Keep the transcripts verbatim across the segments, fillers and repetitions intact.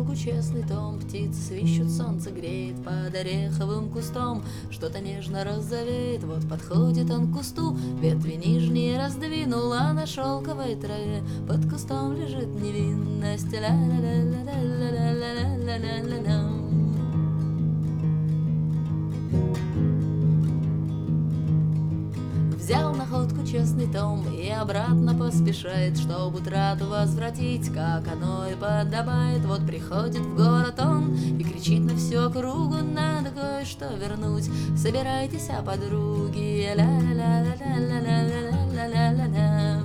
находку честный том. Птицы свищут, солнце греет под ореховым кустом. Что-то нежно розовеет, вот подходит он к кусту. Ветви нижние раздвинула на шелковой траве. Под кустом лежит невинность. Ля-ля-ля-ля-ля-ля-ля-ля-ля-ля-ля. Взял находку честный том и обратно поспешает, чтоб утрату возвратить, как оно и подобает. Вот приходит в город он и кричит на всю округу: надо кое-что вернуть, собирайтесь, а подруги. Ля-ля-ля-ля-ля-ля-ля-ля-ля-ля-ля.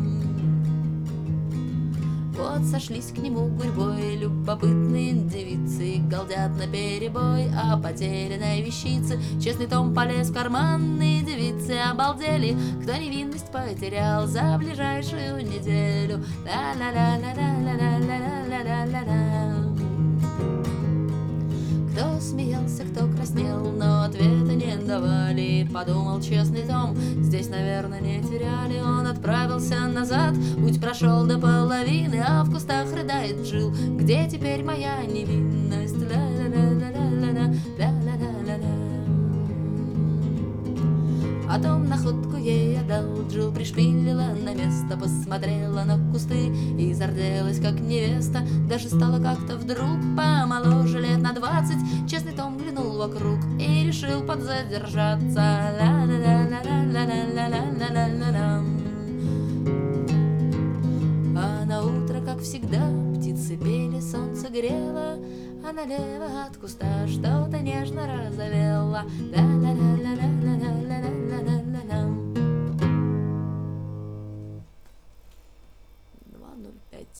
Вот сошлись к нему гурьбой любопытные девицы, галдят наперебой о потерянной вещице. Честный том полез в карман, и девицы обалдели, кто невинность потерял за ближайшую неделю. Ля-ля-ля-ля-ля-ля-ля-ля-ля-ля-ля. Кто смеялся, кто краснел, но ответа не давали. Подумал честный том, здесь, наверное, не теряли. Он отправился назад, путь прошел до половины, а в кустах рыдает Джилл: где теперь моя невинность? Ля-ля-ля-ля-ля-ля-ля-ля-ля-ля. А том находку ей отдал, Джилл пришпилила на место, посмотрела на кусты и зарделась, как невеста. Даже стала как-то вдруг помоложе лет на двадцать. Честный том глянул вокруг и решил подзадержаться. Ля-ля-ля-ля-ля-ля-ля-ля-ля-ля-ля. А на утро, как всегда, птицы пели, солнце грело, а налево от куста что-то нежно розовело. Ля-ля-ля-ля-ля.